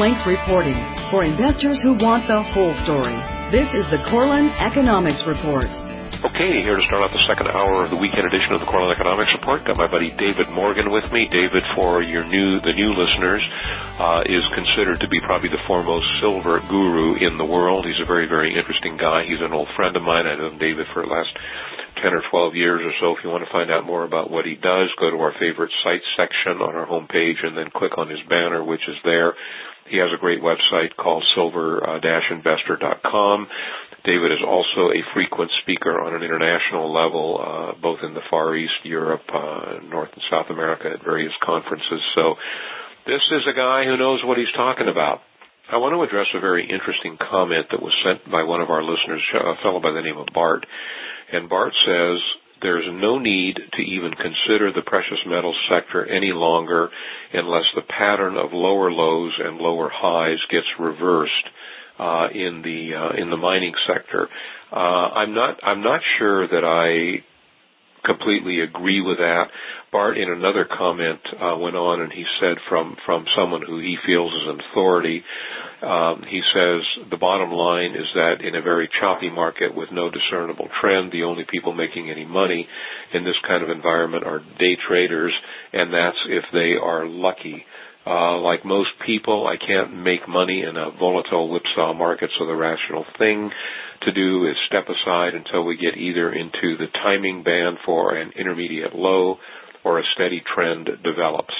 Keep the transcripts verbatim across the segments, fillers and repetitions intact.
arm's-length reporting for investors who want the whole story. This is the Korelin Economics Report. Okay, here to start off the second hour of the weekend edition of the Korelin Economics Report. Got my buddy David Morgan with me. David, for your new the new listeners, uh, is considered to be probably the foremost silver guru in the world. He's a very, very interesting guy. He's an old friend of mine. I've known David for the last ten or twelve years or so. If you want to find out more about what he does, go to our favorite sites section on our homepage and then click on his banner, which is there. He has a great website called silver dash investor dot com. David is also a frequent speaker on an international level, uh, both in the Far East, Europe, uh, North and South America at various conferences. So this is a guy who knows what he's talking about. I want to address a very interesting comment that was sent by one of our listeners, a fellow by the name of Bart. And Bart says, there's no need to even consider the precious metals sector any longer unless the pattern of lower lows and lower highs gets reversed uh, in the uh, in the mining sector. Uh, I'm not I'm not sure that I completely agree with that. Bart, in another comment, uh, went on and he said from, from someone who he feels is an authority, um, he says the bottom line is that in a very choppy market with no discernible trend, the only people making any money in this kind of environment are day traders, and that's if they are lucky. Uh, like most people, I can't make money in a volatile whipsaw market, so the rational thing to do is step aside until we get either into the timing band for an intermediate low or a steady trend develops.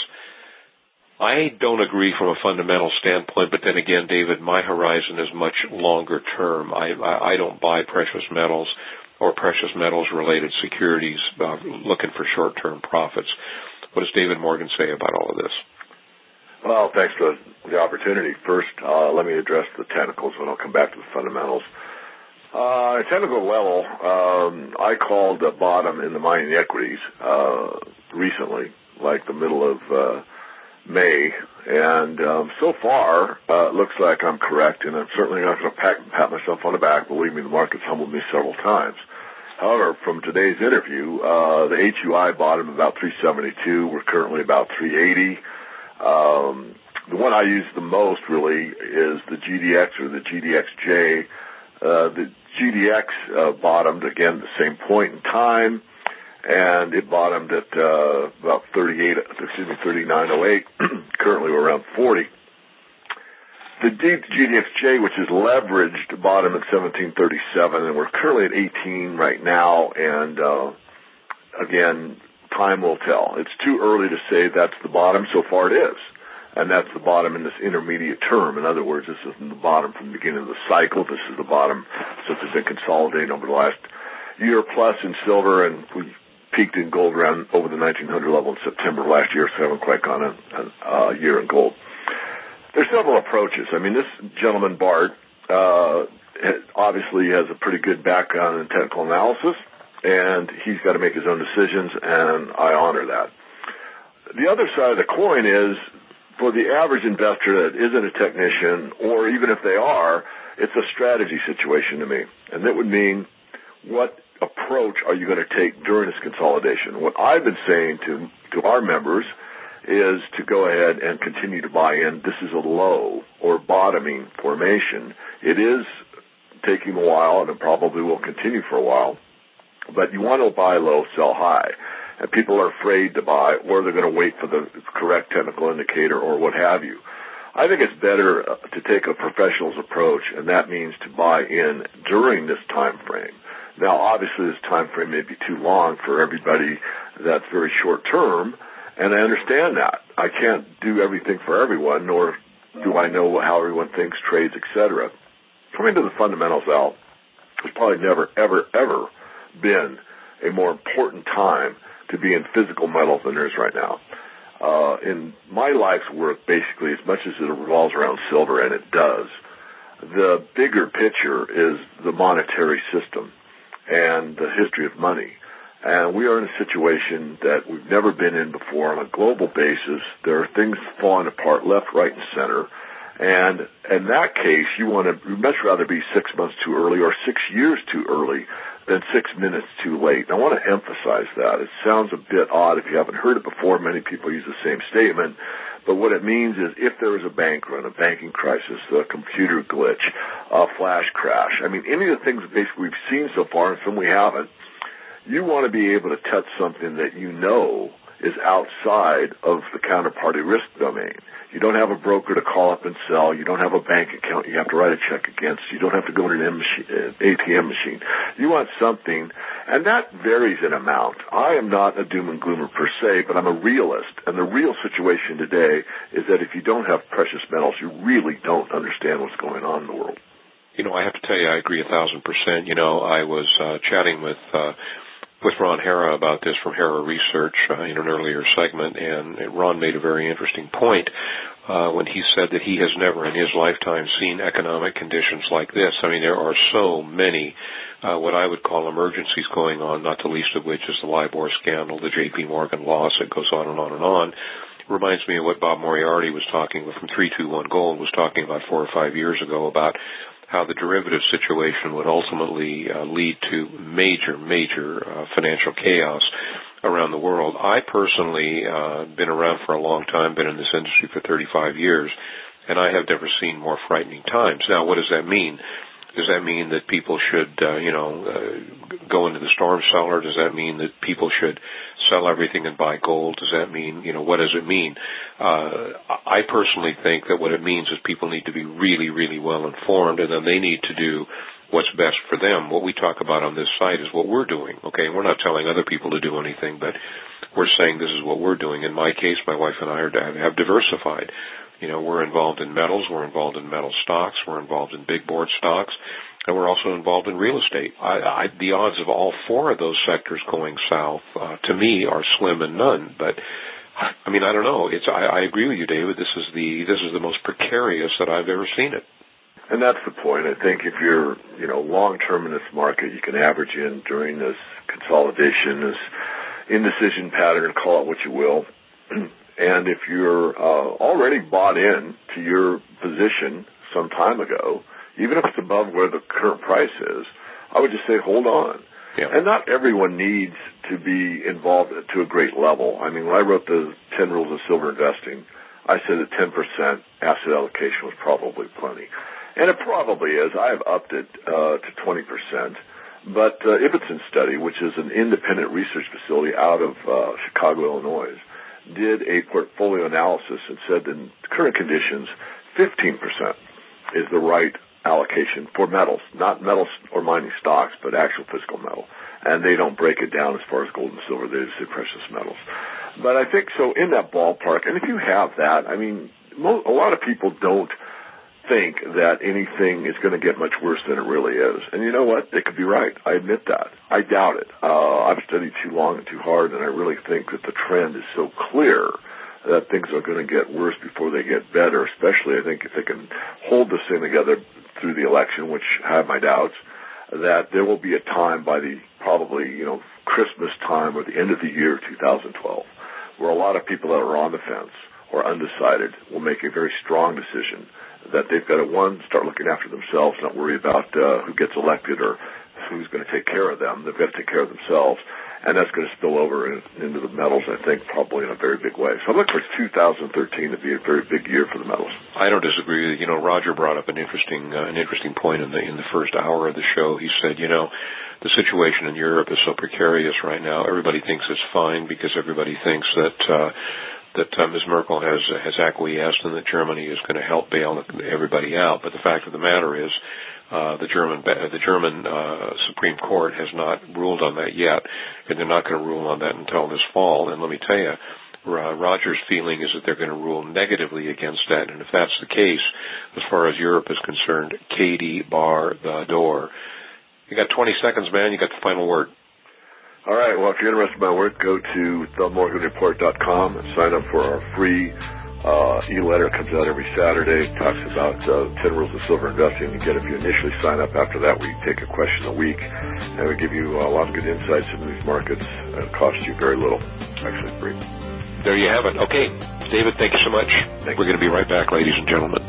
I don't agree from a fundamental standpoint, but then again, David, my horizon is much longer term. I, I, I don't buy precious metals or precious metals-related securities uh, looking for short-term profits. What does David Morgan say about all of this? Well, thanks for the opportunity. First, uh, let me address the technicals, and I'll come back to the fundamentals. Uh, at technical level, um, I called the bottom in the mining equities uh, recently, like the middle of uh, May, and um, so far uh, it looks like I'm correct, and I'm certainly not going to pat, pat myself on the back. Believe me, the market's humbled me several times. However, from today's interview, uh, the H U I bottom about three seventy-two. We're currently about three eighty. Um, the one I use the most, really, is the G D X or the G D X J. Uh, the G D X uh, bottomed, again, at the same point in time, and it bottomed at uh, about thirty-eight, excuse me, thirty-nine oh eight. Currently, we're around forty. The G D X J, which is leveraged, bottom at seventeen thirty-seven, and we're currently at eighteen right now, and uh, again, time will tell. It's too early to say that's the bottom. So far it is. And that's the bottom in this intermediate term. In other words, this isn't the bottom from the beginning of the cycle. This is the bottom since it's been consolidating over the last year plus in silver, and we peaked in gold around over the nineteen hundred level in September of last year, so I haven't quite gone a, a, a year in gold. There's several approaches. I mean, this gentleman, Bart, uh, obviously has a pretty good background in technical analysis, and he's got to make his own decisions, and I honor that. The other side of the coin is, for the average investor that isn't a technician, or even if they are, it's a strategy situation to me. And that would mean, what approach are you going to take during this consolidation? What I've been saying to, to our members is to go ahead and continue to buy in. This is a low or bottoming formation. It is taking a while, and it probably will continue for a while. But you want to buy low, sell high. And people are afraid to buy, or they're going to wait for the correct technical indicator or what have you. I think it's better to take a professional's approach, and that means to buy in during this time frame. Now, obviously, this time frame may be too long for everybody that's very short term, and I understand that. I can't do everything for everyone, nor do I know how everyone thinks, trades, et cetera. Coming to the fundamentals, Al, there's probably never, ever, ever been a more important time to be in physical metals than there is right now. Uh, in my life's work, basically, as much as it revolves around silver, and it does, the bigger picture is the monetary system and the history of money. And we are in a situation that we've never been in before on a global basis. There are things falling apart left, right, and center. And in that case, you want to you'd much rather be six months too early or six years too early than six minutes too late. And I want to emphasize that. It sounds a bit odd if you haven't heard it before. Many people use the same statement. But what it means is if there is a bank run, a banking crisis, a computer glitch, a flash crash, I mean, any of the things basically we've seen so far, and some we haven't, you want to be able to touch something that you know is outside of the counterparty risk domain. You don't have a broker to call up and sell. You don't have a bank account you have to write a check against. You don't have to go to an A T M machine. You want something, and that varies in amount. I am not a doom and gloomer per se, but I'm a realist. And the real situation today is that if you don't have precious metals, you really don't understand what's going on in the world. You know, I have to tell you, I agree a thousand percent. You know, I was uh, chatting with uh, with Ron Hara about this from Hara Research uh, in an earlier segment, and Ron made a very interesting point uh, when he said that he has never in his lifetime seen economic conditions like this. I mean, there are so many uh, what I would call emergencies going on, not the least of which is the LIBOR scandal, the J P Morgan loss. It goes on and on and on. It reminds me of what Bob Moriarty was talking from three two one Gold was talking about four or five years ago about how the derivative situation would ultimately uh, lead to major, major uh, financial chaos around the world. I personally uh, been around for a long time, been in this industry for thirty-five years, and I have never seen more frightening times. Now, what does that mean? Does that mean that people should, uh, you know, uh, go into the storm cellar? Does that mean that people should sell everything and buy gold? Does that mean, you know, what does it mean? Uh, I personally think that what it means is people need to be really, really well informed, and then they need to do what's best for them. What we talk about on this site is what we're doing, okay? We're not telling other people to do anything, but we're saying this is what we're doing. In my case, my wife and I are, have diversified. You know, we're involved in metals, we're involved in metal stocks, we're involved in big board stocks, and we're also involved in real estate. I, I, the odds of all four of those sectors going south, uh, to me, are slim and none. But I mean, I don't know. It's I, I agree with you, David. This is the this is the most precarious that I've ever seen it. And that's the point. I think if you're, you know, long term in this market, you can average in during this consolidation, this indecision pattern, call it what you will. And if you're uh, already bought in to your position some time ago, even if it's above where the current price is, I would just say hold on. Yeah. And not everyone needs to be involved to a great level. I mean, when I wrote the ten Rules of Silver Investing, I said that ten percent asset allocation was probably plenty. And it probably is. I have upped it uh, to twenty percent. But uh, Ibbotson Study, which is an independent research facility out of uh, Chicago, Illinois, did a portfolio analysis and said that in current conditions, fifteen percent is the right allocation for metals, not metals or mining stocks, but actual physical metal. And they don't break it down as far as gold and silver. They just say precious metals. But I think so in that ballpark, and if you have that, I mean, mo- a lot of people don't think that anything is going to get much worse than it really is. And you know what? They could be right. I admit that. I doubt it. Uh, I've studied too long and too hard, and I really think that the trend is so clear that things are going to get worse before they get better, especially I think if they can hold this thing together through the election, which I have my doubts, that there will be a time by the probably, you know, Christmas time or the end of the year two thousand twelve where a lot of people that are on the fence or undecided will make a very strong decision that they've got to, one, start looking after themselves, not worry about uh, who gets elected or who's going to take care of them. They've got to take care of themselves, and that's going to spill over in, into the metals, I think, probably in a very big way. So I'm looking for two thousand thirteen to be a very big year for the metals. I don't disagree with you. You know, Roger brought up an interesting uh, an interesting point in the in the first hour of the show. He said, you know, the situation in Europe is so precarious right now. Everybody thinks it's fine because everybody thinks that uh, that uh, Miz Merkel has has acquiesced and that Germany is going to help bail everybody out. But the fact of the matter is, uh, the German the German uh, Supreme Court has not ruled on that yet, and they're not going to rule on that until this fall. And let me tell you, uh, Roger's feeling is that they're going to rule negatively against that. And if that's the case, as far as Europe is concerned, Katie, bar the door. You got twenty seconds, man. You got the final word. All right. Well, if you're interested in my work, go to the morgan report dot com and sign up for our free uh, e-letter. It comes out every Saturday. It talks about uh, ten rules of silver investing. Again, if you initially sign up, after that, we take a question a week, and we give you a lot of good insights into these markets. And it costs you very little. Actually, free. There you have it. Okay. David, thank you so much. Thank We're going to be right back, ladies and gentlemen.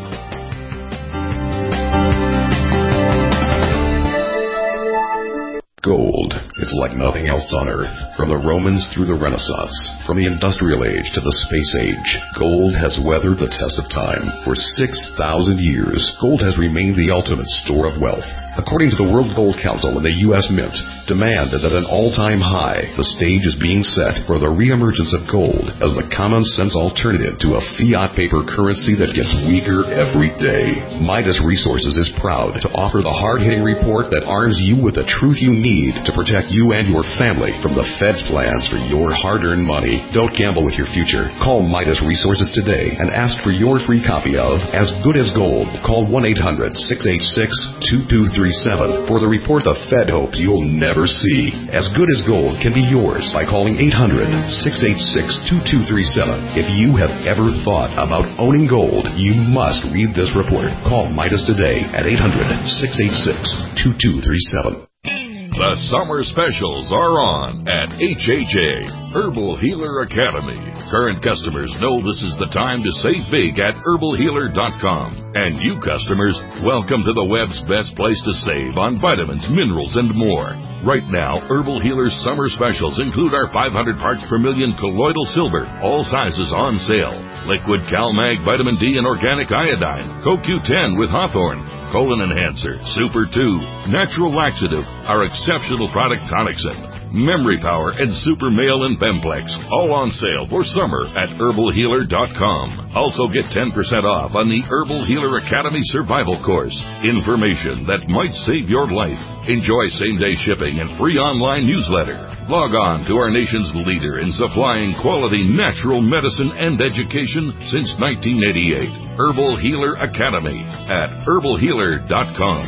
Gold. It's like nothing else on Earth. From the Romans through the Renaissance, from the Industrial Age to the Space Age, gold has weathered the test of time. For six thousand years, gold has remained the ultimate store of wealth. According to the World Gold Council and the U S Mint, demand is at an all-time high. The stage is being set for the reemergence of gold as the common-sense alternative to a fiat paper currency that gets weaker every day. Midas Resources is proud to offer the hard-hitting report that arms you with the truth you need to protect you and your family from the Fed's plans for your hard-earned money. Don't gamble with your future. Call Midas Resources today and ask for your free copy of As Good as Gold. Call one eight hundred, six eight six, two two three seven for the report the Fed hopes you'll never see. As Good as Gold can be yours by calling eight hundred, six eight six, two two three seven. If you have ever thought about owning gold, you must read this report. Call Midas today at eight hundred, six eight six, two two three seven. The summer specials are on at H H A, Herbal Healer Academy. Current customers know this is the time to save big at herbal healer dot com. And you customers, welcome to the web's best place to save on vitamins, minerals, and more. Right now, Herbal Healer's summer specials include our five hundred parts per million colloidal silver, all sizes on sale. Liquid CalMag Vitamin D and Organic Iodine, Co Q ten with Hawthorne, Colon Enhancer, Super two, Natural Laxative, our exceptional product Tonicsyn, Memory Power, and Super Male and Bemplex, all on sale for summer at herbal healer dot com. Also get ten percent off on the Herbal Healer Academy Survival Course. Information that might save your life. Enjoy same-day shipping and free online newsletter. Log on to our nation's leader in supplying quality natural medicine and education since nineteen eighty-eight. Herbal Healer Academy at herbal healer dot com.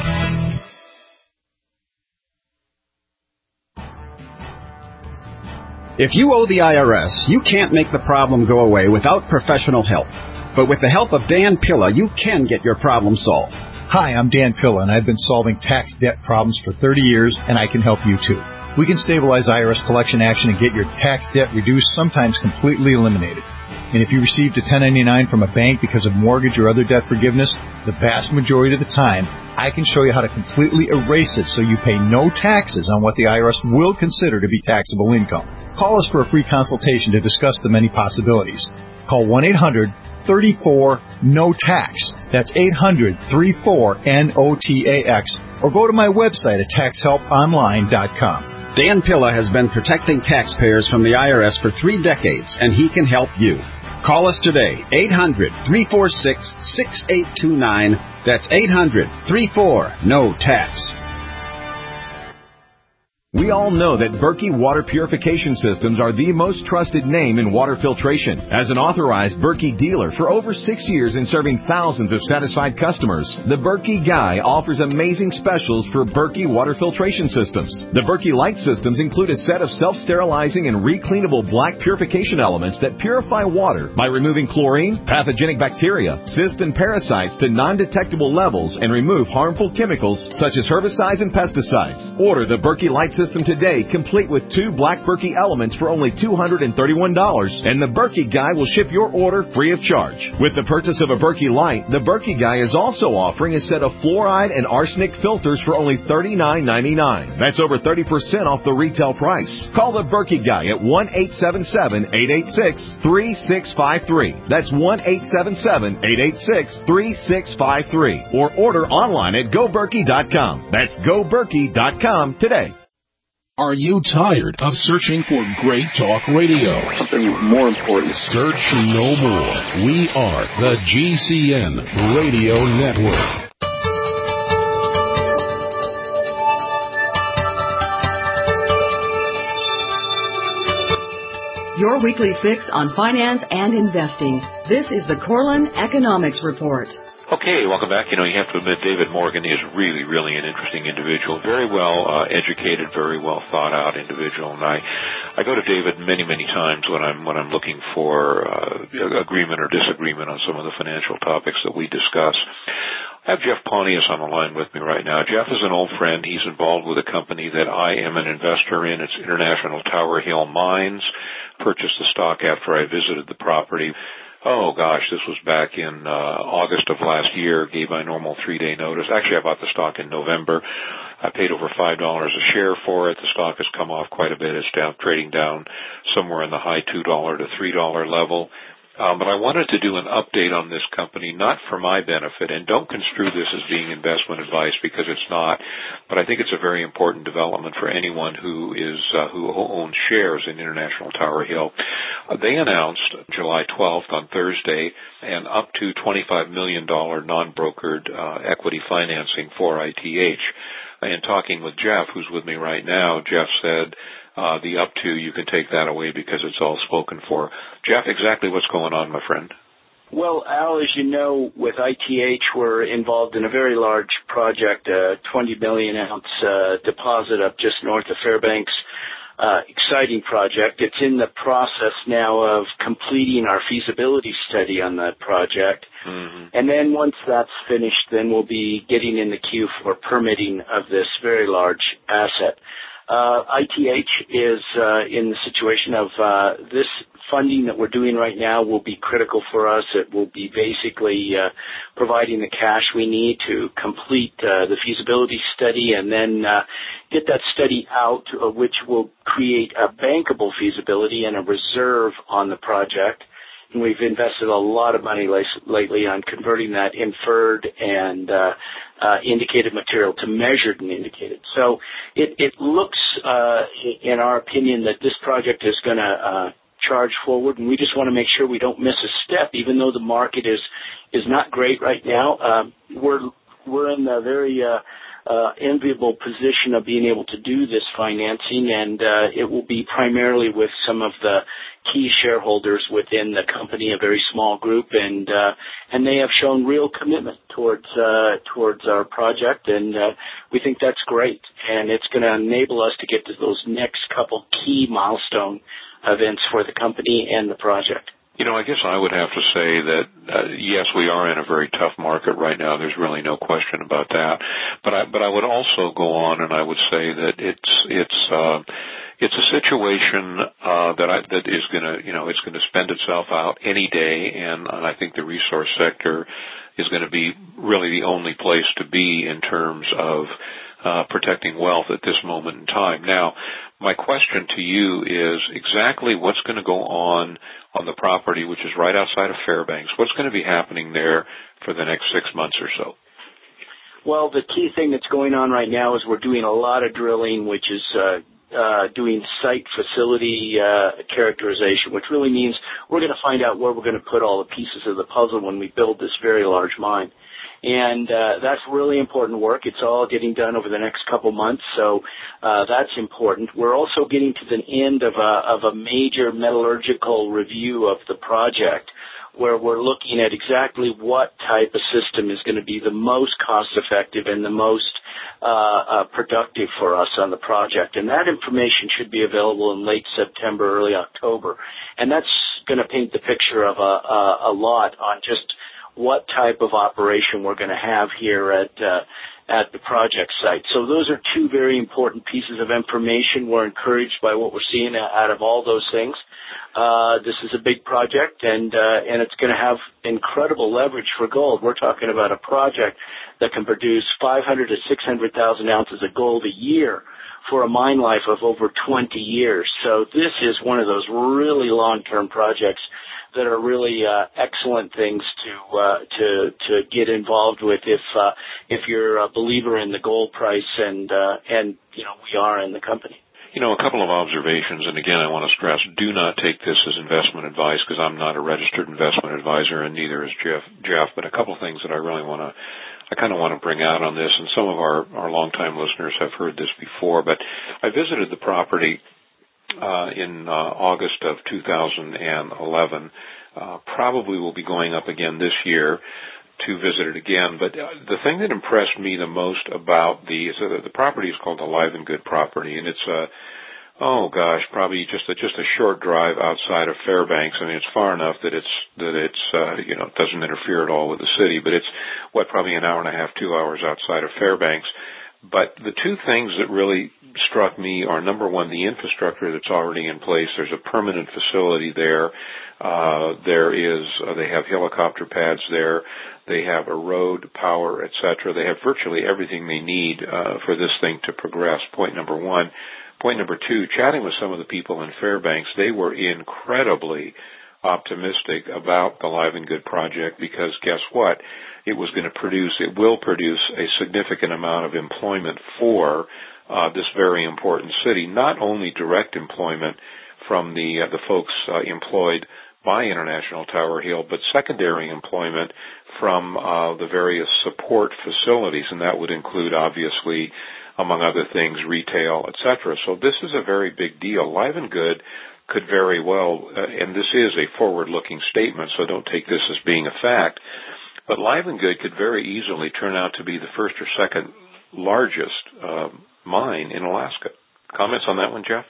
If you owe the I R S, you can't make the problem go away without professional help. But with the help of Dan Pilla, you can get your problem solved. Hi, I'm Dan Pilla, and I've been solving tax debt problems for thirty years, and I can help you too. We can stabilize I R S collection action and get your tax debt reduced, sometimes completely eliminated. And if you received a ten ninety-nine from a bank because of mortgage or other debt forgiveness, the vast majority of the time, I can show you how to completely erase it so you pay no taxes on what the I R S will consider to be taxable income. Call us for a free consultation to discuss the many possibilities. Call one eight hundred, three four, N O T A X. That's eight hundred, three four, N O T A X. Or go to my website at tax help online dot com. Dan Pilla has been protecting taxpayers from the I R S for three decades, and he can help you. Call us today, eight hundred, three four six, six eight two nine. That's eight hundred, three four, N O T A X. We all know that Berkey Water Purification Systems are the most trusted name in water filtration. As an authorized Berkey dealer for over six years and serving thousands of satisfied customers, the Berkey Guy offers amazing specials for Berkey Water Filtration Systems. The Berkey Light Systems include a set of self-sterilizing and recleanable black purification elements that purify water by removing chlorine, pathogenic bacteria, cysts, and parasites to non-detectable levels and remove harmful chemicals such as herbicides and pesticides. Order the Berkey Light Systems System today, complete with two black Berkey elements for only two hundred thirty-one dollars, and the Berkey Guy will ship your order free of charge. With the purchase of a Berkey Light, the Berkey Guy is also offering a set of fluoride and arsenic filters for only thirty-nine ninety-nine. That's over thirty percent off the retail price. Call the Berkey Guy at one eight seven seven, eight eight six, three six five three. That's one eight seven seven, eight eight six, three six five three. Or order online at go berkey dot com. That's go berkey dot com today. Are you tired of searching for great talk radio? Something more important. Search no more. We are the G C N Radio Network. Your weekly fix on finance and investing. This is the Corlin Economics Report. Okay, welcome back. You know, you have to admit David Morgan is really, really an interesting individual. Very well uh, educated, very well thought out individual. And I, I go to David many, many times when I'm when I'm looking for uh, agreement or disagreement on some of the financial topics that we discuss. I have Jeff Pontius on the line with me right now. Jeff is an old friend. He's involved with a company that I am an investor in. It's International Tower Hill Mines. Purchased the stock after I visited the property. oh gosh, this was back in uh, August of last year, gave my normal three-day notice. Actually, I bought the stock in November. I paid over five dollars a share for it. The stock has come off quite a bit. It's down, trading down somewhere in the high two dollars to three dollars level. Um, but I wanted to do an update on this company, not for my benefit, and don't construe this as being investment advice because it's not, but I think it's a very important development for anyone who is uh, who owns shares in International Tower Hill. Uh, they announced July twelfth on Thursday an up to twenty-five million dollars non-brokered uh, equity financing for I T H. And talking with Jeff, who's with me right now, Jeff said, Uh, the up to, you can take that away because it's all spoken for. Jeff, exactly what's going on, my friend? Well, Al, as you know, with I T H, we're involved in a very large project, a twenty million ounce uh, deposit up just north of Fairbanks. Uh, exciting project. It's in the process now of completing our feasibility study on that project. Mm-hmm. And then once that's finished, then we'll be getting in the queue for permitting of this very large asset. Uh, I T H is uh, in the situation of uh, this funding that we're doing right now will be critical for us. It will be basically uh, providing the cash we need to complete uh, the feasibility study and then uh, get that study out, uh, which will create a bankable feasibility and a reserve on the project. And we've invested a lot of money lately on converting that inferred and uh, uh, indicated material to measured and indicated. So it, it looks, uh, in our opinion, that this project is going to uh, charge forward, and we just want to make sure we don't miss a step, even though the market is is not great right now. Uh, we're we're in a very uh, uh, enviable position of being able to do this financing, and uh, it will be primarily with some of the key shareholders within the company, a very small group, and uh, and they have shown real commitment towards uh, towards our project, and uh, we think that's great, and it's going to enable us to get to those next couple key milestone events for the company and the project. You know, I guess I would have to say that, uh, yes, we are in a very tough market right now. There's really no question about that. But I, but I would also go on and I would say that it's, it's, uh, it's a situation, uh, that I, that is gonna, you know, it's gonna spend itself out any day, and, and I think the resource sector is gonna be really the only place to be in terms of, uh, protecting wealth at this moment in time. Now, my question to you is exactly what's going to go on on the property, which is right outside of Fairbanks. What's going to be happening there for the next six months or so? Well, the key thing that's going on right now is we're doing a lot of drilling, which is uh, uh, doing site facility uh, characterization, which really means we're going to find out where we're going to put all the pieces of the puzzle when we build this very large mine. And uh, that's really important work. It's all getting done over the next couple months, so uh, that's important. We're also getting to the end of a, of a major metallurgical review of the project, where we're looking at exactly what type of system is going to be the most cost-effective and the most uh, uh, productive for us on the project. And that information should be available in late September, early October. And that's going to paint the picture of a, a, a lot on just what type of operation we're going to have here at uh, at the project site. So those are two very important pieces of information. We're encouraged by what we're seeing out of all those things. Uh, this is a big project, and uh, and it's going to have incredible leverage for gold. We're talking about a project that can produce five hundred to six hundred thousand ounces of gold a year for a mine life of over twenty years. So this is one of those really long-term projects that are really uh, excellent things to uh, to to get involved with if uh, if you're a believer in the gold price, and uh, and you know we are in the company. You know, a couple of observations, and again, I want to stress: do not take this as investment advice, because I'm not a registered investment advisor, and neither is Jeff. Jeff, but a couple of things that I really want to, I kind of want to bring out on this, and some of our our longtime listeners have heard this before, but I visited the property Uh, in uh, August of two thousand eleven. Uh, probably will be going up again this year to visit it again. But uh, the thing that impressed me the most about the so the, the property is called the Live and Good property, and it's a oh gosh, probably just a, just a short drive outside of Fairbanks. I mean, it's far enough that it's that it's uh, you know it doesn't interfere at all with the city, but it's what probably an hour and a half, two hours outside of Fairbanks. But the two things that really struck me are, number one, the infrastructure that's already in place. There's a permanent facility there. Uh, there is, uh, they have helicopter pads there. They have a road, power, et cetera. They have virtually everything they need uh, for this thing to progress. Point number one. Point number two, chatting with some of the people in Fairbanks, they were incredibly optimistic about the Live and Good project because guess what? It was going to produce, it will produce a significant amount of employment for uh, this very important city. Not only direct employment from the uh, the folks uh, employed by International Tower Hill, but secondary employment from uh, the various support facilities, and that would include, obviously, among other things, retail, et cetera. So this is a very big deal. Live and Good could very well, uh, and this is a forward-looking statement, so don't take this as being a fact, but Live and Good could very easily turn out to be the first or second largest uh, mine in Alaska. Comments on that one, Jeff?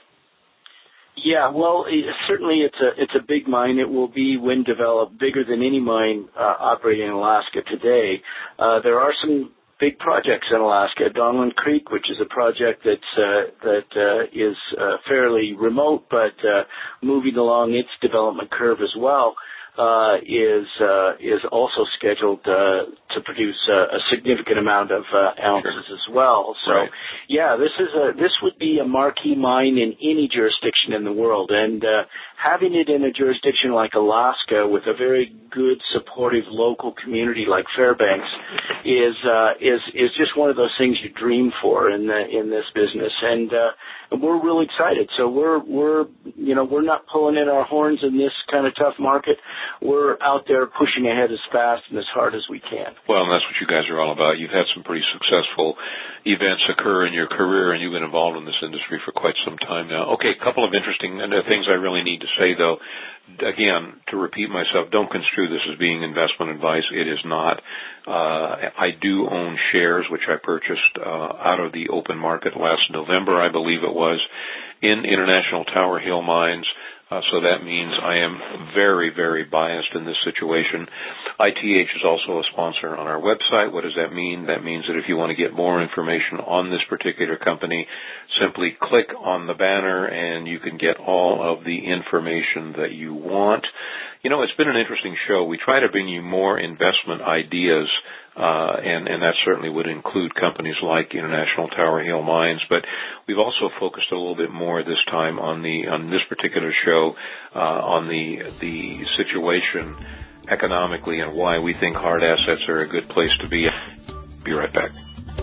Yeah, well, it, certainly it's a it's a big mine. It will be, when developed, bigger than any mine uh, operating in Alaska today. Uh, there are some big projects in Alaska. Donlin Creek, which is a project that's uh, that uh, is uh, fairly remote, but uh, moving along its development curve as well, uh, is uh, is also scheduled uh, to produce uh, a significant amount of uh, ounces sure. as well. So, right. yeah, this is a this would be a marquee mine in any jurisdiction in the world, and uh, having it in a jurisdiction like Alaska with a very good, supportive local community like Fairbanks is uh, is is just one of those things you dream for in the, in this business, and uh, we're really excited. So we're we're you know we're not pulling in our horns in this kind of tough market. We're out there pushing ahead as fast and as hard as we can. Well, and that's what you guys are all about. You've had some pretty successful events occur in your career, and you've been involved in this industry for quite some time now. Okay, a couple of interesting things I really need to say, though. Again, to repeat myself, don't construe this as being investment advice. It is not. Uh, I do own shares, which I purchased uh, out of the open market last November, I believe it was, in International Tower Hill Mines. Uh, so that means I am very, very biased in this situation. I T H is also a sponsor on our website. What does that mean? That means that if you want to get more information on this particular company, simply click on the banner and you can get all of the information that you want. You know, it's been an interesting show. We try to bring you more investment ideas, uh, and, and that certainly would include companies like International Tower Hill Mines, but we've also focused a little bit more this time on the, on this particular show, uh, on the, the situation economically and why we think hard assets are a good place to be. Be right back.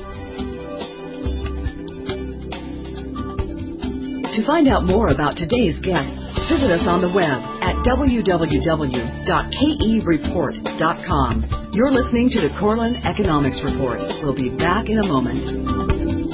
To find out more about today's guests, visit us on the web at w w w dot k e report dot com. You're listening to the Corlin Economics Report. We'll be back in a moment.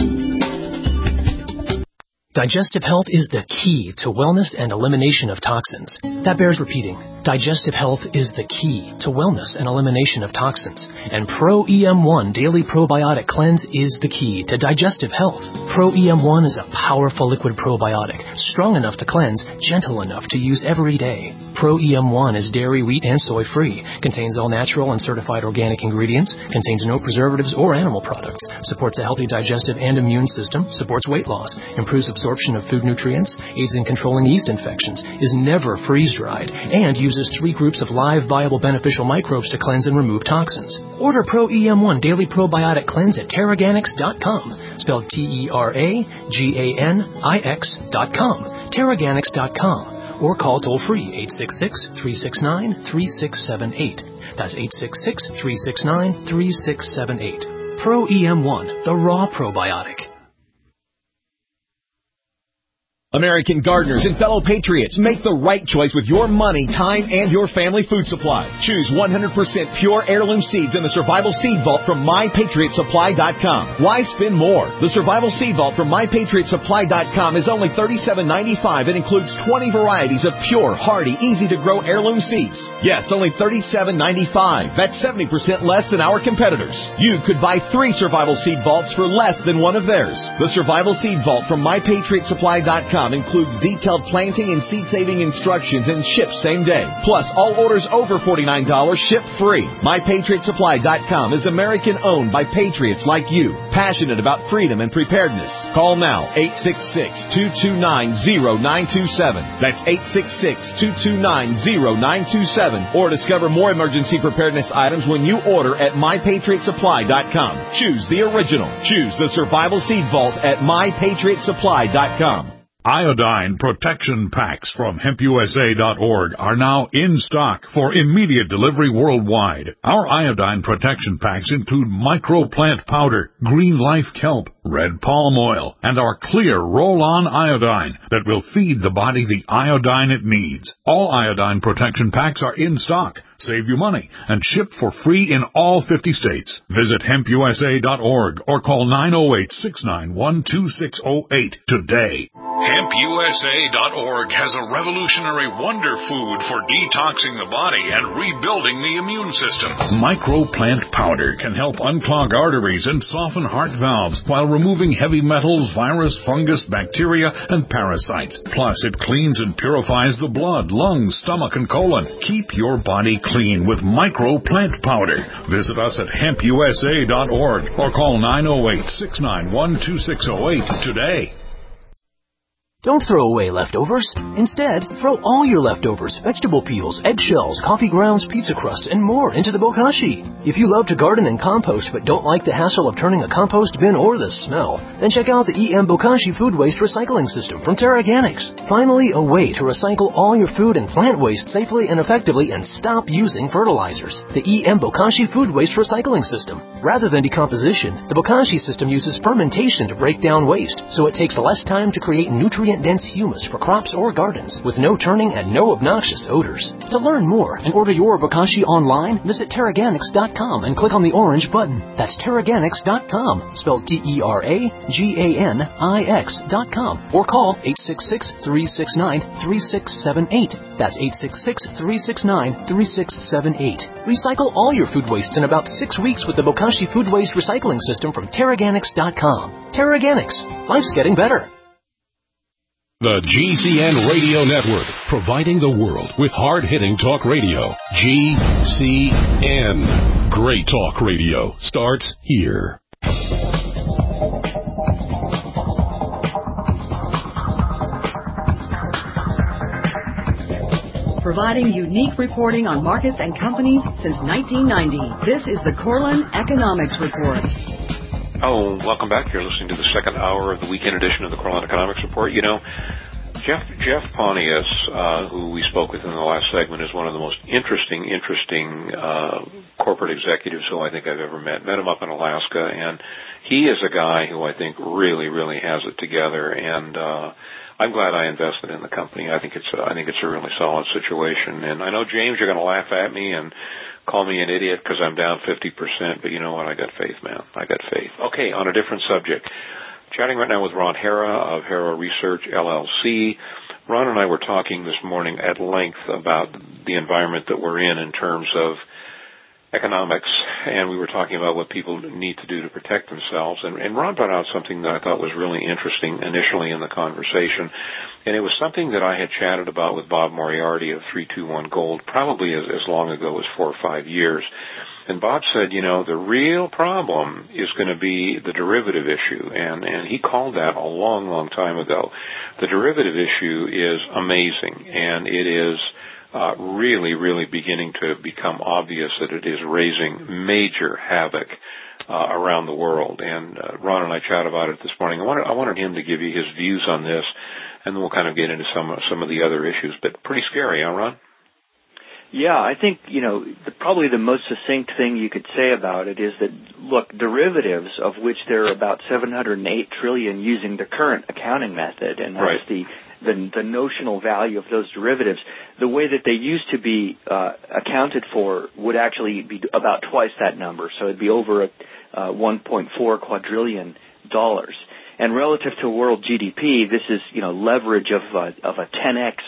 Digestive health is the key to wellness and elimination of toxins. That bears repeating. Digestive health is the key to wellness and elimination of toxins. And Pro E M one Daily Probiotic Cleanse is the key to digestive health. Pro E M one is a powerful liquid probiotic, strong enough to cleanse, gentle enough to use every day. Pro E M one is dairy, wheat, and soy-free, contains all natural and certified organic ingredients, contains no preservatives or animal products, supports a healthy digestive and immune system, supports weight loss, improves absorption of food nutrients, aids in controlling yeast infections, is never freeze-dried, and uses three groups of live, viable, beneficial microbes to cleanse and remove toxins. Order Pro E M one Daily Probiotic Cleanse at Terraganix dot com, spelled T E R A G A N I X dot com, Terraganix dot com, or call toll-free eight six six, three six nine, three six seven eight. That's eight six six, three six nine, three six seven eight. Pro E M one, the raw probiotic. American gardeners and fellow patriots, make the right choice with your money, time, and your family food supply. Choose one hundred percent pure heirloom seeds in the Survival Seed Vault from my patriot supply dot com. Why spend more? The Survival Seed Vault from my patriot supply dot com is only thirty-seven ninety-five and includes twenty varieties of pure, hardy, easy-to-grow heirloom seeds. Yes, only thirty-seven ninety-five. That's seventy percent less than our competitors. You could buy three Survival Seed Vaults for less than one of theirs. The Survival Seed Vault from my patriot supply dot com com includes detailed planting and seed-saving instructions and ships same day. Plus, all orders over forty-nine dollars ship free. my patriot supply dot com is American-owned by patriots like you, passionate about freedom and preparedness. Call now, eight six six, two two nine, zero nine two seven. That's eight six six, two two nine, zero nine two seven. Or discover more emergency preparedness items when you order at my patriot supply dot com. Choose the original. Choose the Survival Seed Vault at my patriot supply dot com. Iodine protection packs from hemp U S A dot org are now in stock for immediate delivery worldwide. Our iodine protection packs include microplant powder, green life kelp, red palm oil, and our clear roll-on iodine that will feed the body the iodine it needs. All iodine protection packs are in stock, save you money, and ship for free in all fifty states. Visit hemp U S A dot org or call nine oh eight, six nine one, two six oh eight today. hemp U S A dot org has a revolutionary wonder food for detoxing the body and rebuilding the immune system. Microplant powder can help unclog arteries and soften heart valves while removing heavy metals, virus, fungus, bacteria, and parasites. Plus, it cleans and purifies the blood, lungs, stomach, and colon. Keep your body clean with Microplant powder. Visit us at hemp U S A dot org or call nine oh eight, six nine one, two six oh eight today. Don't throw away leftovers. Instead, throw all your leftovers, vegetable peels, eggshells, coffee grounds, pizza crusts, and more into the bokashi. If you love to garden and compost but don't like the hassle of turning a compost bin or the smell, then check out the E M Bokashi Food Waste Recycling System from TerraGanix. Finally, a way to recycle all your food and plant waste safely and effectively and stop using fertilizers. The E M Bokashi Food Waste Recycling System. Rather than decomposition, the Bokashi system uses fermentation to break down waste, so it takes less time to create nutrient-dense humus for crops or gardens, with no turning and no obnoxious odors. To learn more and order your Bokashi online, visit Terraganix dot com and click on the orange button. That's Terraganix dot com, spelled T E R A G A N I X dot com, or call eight six six, three six nine, three six seven eight. That's eight six six, three six nine, three six seven eight. Recycle all your food wastes in about six weeks with the Bokashi Food Waste Recycling System from Terraganix dot com. Terraganix. Life's getting better. The G C N Radio Network, providing the world with hard-hitting talk radio. G C N. Great talk radio starts here. Providing unique reporting on markets and companies since nineteen ninety. This is the Corlin Economics Report. Oh, welcome back. You're listening to the second hour of the weekend edition of the Corlin Economics Report. You know, Jeff Jeff Pontius, uh, who we spoke with in the last segment, is one of the most interesting, interesting uh, corporate executives who I think I've ever met. Met him up in Alaska, and he is a guy who I think really, really has it together. And uh, I'm glad I invested in the company. I think it's a, I think it's a really solid situation. And I know, James, you're going to laugh at me and call me an idiot because I'm down fifty percent, but you know what? I got faith, man. I got faith. Okay, on a different subject. Chatting right now with Ron Hara of Hara Research, L L C. Ron and I were talking this morning at length about the environment that we're in in terms of economics, and we were talking about what people need to do to protect themselves. And, and Ron brought out something that I thought was really interesting initially in the conversation, and it was something that I had chatted about with Bob Moriarty of three two one Gold probably as, as long ago as four or five years. And Bob said, you know, the real problem is going to be the derivative issue, and, and he called that a long, long time ago. The derivative issue is amazing, and it is Uh, really, really beginning to become obvious that it is raising major havoc uh, around the world. And uh, Ron and I chat about it this morning. I wanted, I wanted him to give you his views on this, and then we'll kind of get into some some of the other issues. But pretty scary, huh, Ron? Yeah, I think, you know, the, probably the most succinct thing you could say about it is that, look, derivatives, of which there are about seven hundred eight trillion using the current accounting method, and that's right. the The, the notional value of those derivatives, the way that they used to be uh, accounted for would actually be about twice that number. So it'd be over a, uh, one point four quadrillion dollars. And relative to world G D P, this is, you know, leverage of a, of a ten x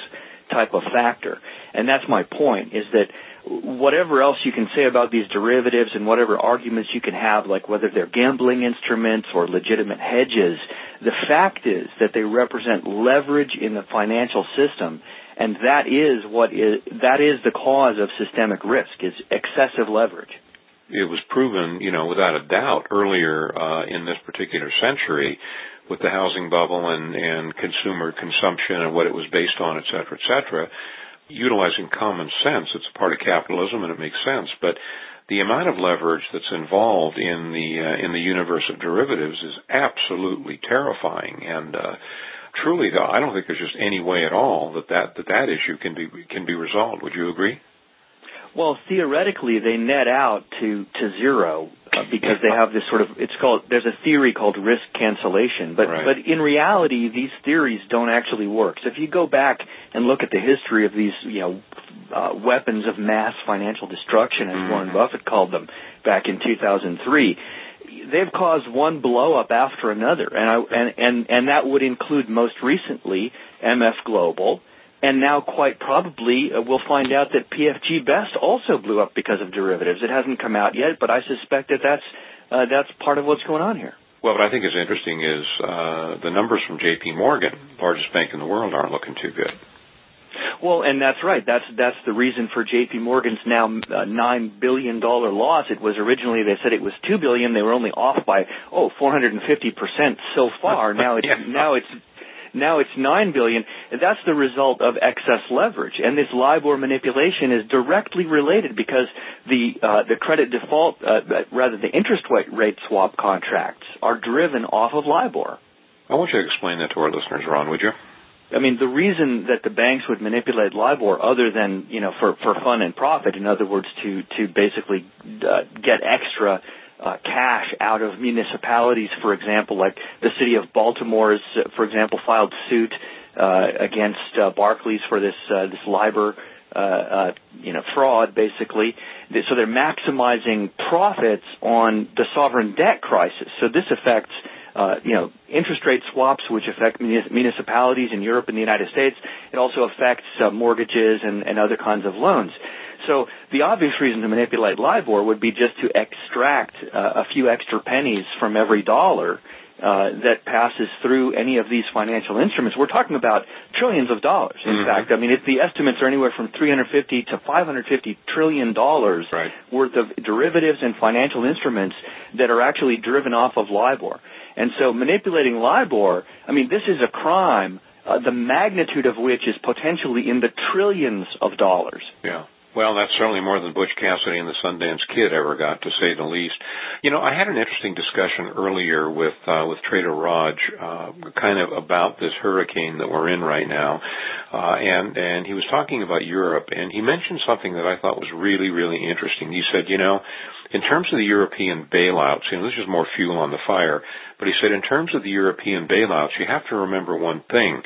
type of factor. And that's my point, is that whatever else you can say about these derivatives and whatever arguments you can have, like whether they're gambling instruments or legitimate hedges, the fact is that they represent leverage in the financial system, and that is what is that is the cause of systemic risk, is excessive leverage. It was proven, you know, without a doubt earlier uh, in this particular century with the housing bubble and, and consumer consumption and what it was based on, et cetera, et cetera, utilizing common sense. It's a part of capitalism and it makes sense. But the amount of leverage that's involved in the uh, in the universe of derivatives is absolutely terrifying. And uh, truly, though, I don't think there's just any way at all that that, that, that issue can be can be resolved. Would you agree? Well, theoretically, they net out to, to zero uh, because they have this sort of, it's called, there's a theory called risk cancellation. But, right. but in reality, these theories don't actually work. So if you go back and look at the history of these, you know, uh, weapons of mass financial destruction, as mm-hmm. Warren Buffett called them back in two thousand three, they've caused one blow up after another. And, I, and, and, and that would include most recently M F Global. And now, quite probably, uh, we'll find out that P F G Best also blew up because of derivatives. It hasn't come out yet, but I suspect that that's uh, that's part of what's going on here. Well, what I think is interesting is uh, the numbers from J P Morgan, largest bank in the world, aren't looking too good. Well, and that's right. That's that's the reason for J P Morgan's now uh, nine billion dollar loss. It was originally, they said it was two billion dollars. They were only off by oh four hundred fifty percent so far. Now it's yeah. now it's. Now it's nine billion dollars. That's the result of excess leverage. And this LIBOR manipulation is directly related because the uh, the credit default, uh, rather the interest rate swap contracts are driven off of LIBOR. I want you to explain that to our listeners, Ron, would you? I mean, the reason that the banks would manipulate LIBOR other than, you know, for, for fun and profit, in other words, to, to basically uh, get extra Uh, cash out of municipalities, for example, like the city of Baltimore's, uh, for example, filed suit uh, against uh, Barclays for this uh, this LIBOR, uh, uh, you know, fraud, basically. So they're maximizing profits on the sovereign debt crisis. So this affects, uh, you know, interest rate swaps, which affect municipalities in Europe and the United States. It also affects uh, mortgages and, and other kinds of loans. So the obvious reason to manipulate LIBOR would be just to extract uh, a few extra pennies from every dollar uh, that passes through any of these financial instruments. We're talking about trillions of dollars. In mm-hmm. fact, I mean, it, the estimates are anywhere from three hundred fifty to five hundred fifty trillion dollars right. worth of derivatives and financial instruments that are actually driven off of LIBOR. And so manipulating LIBOR, I mean, this is a crime, uh, the magnitude of which is potentially in the trillions of dollars. Yeah. Well, that's certainly more than Butch Cassidy and the Sundance Kid ever got, to say the least. You know, I had an interesting discussion earlier with uh, with Trader Raj, uh, kind of about this hurricane that we're in right now, uh, and and he was talking about Europe, and he mentioned something that I thought was really, really interesting. He said, you know, in terms of the European bailouts, you know, this is more fuel on the fire, but he said in terms of the European bailouts, you have to remember one thing.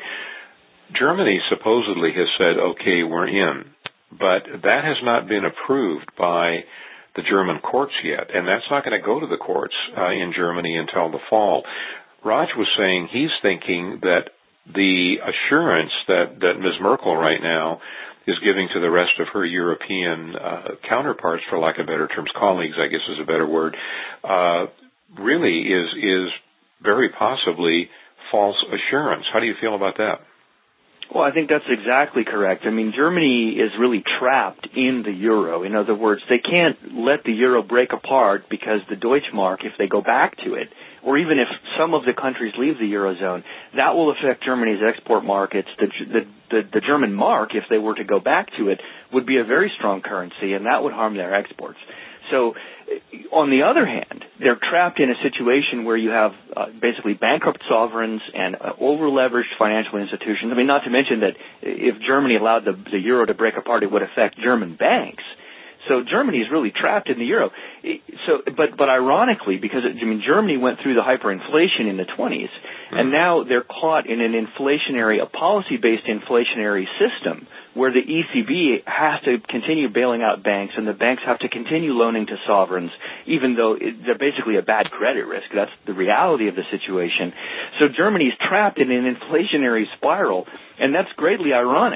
Germany supposedly has said, okay, we're in. But that has not been approved by the German courts yet, and that's not going to go to the courts uh, in Germany until the fall. Raj was saying he's thinking that the assurance that, that Miz Merkel right now is giving to the rest of her European uh, counterparts, for lack of better terms, colleagues, I guess is a better word, uh, really is is very possibly false assurance. How do you feel about that? Well, I think that's exactly correct. I mean, Germany is really trapped in the euro. In other words, they can't let the euro break apart because the Deutschmark, if they go back to it, or even if some of the countries leave the eurozone, that will affect Germany's export markets. The, the, the, the German mark, if they were to go back to it, would be a very strong currency, and that would harm their exports. So, on the other hand, they're trapped in a situation where you have uh, basically bankrupt sovereigns and uh, over-leveraged financial institutions. I mean, not to mention that if Germany allowed the, the euro to break apart, it would affect German banks. So Germany is really trapped in the euro. So, but but ironically, because it, I mean, Germany went through the hyperinflation in the twenties, mm-hmm. and now they're caught in an inflationary, a policy-based inflationary system where the E C B has to continue bailing out banks, and the banks have to continue loaning to sovereigns, even though it, they're basically a bad credit risk. That's the reality of the situation. So Germany's trapped in an inflationary spiral, and that's greatly ironic.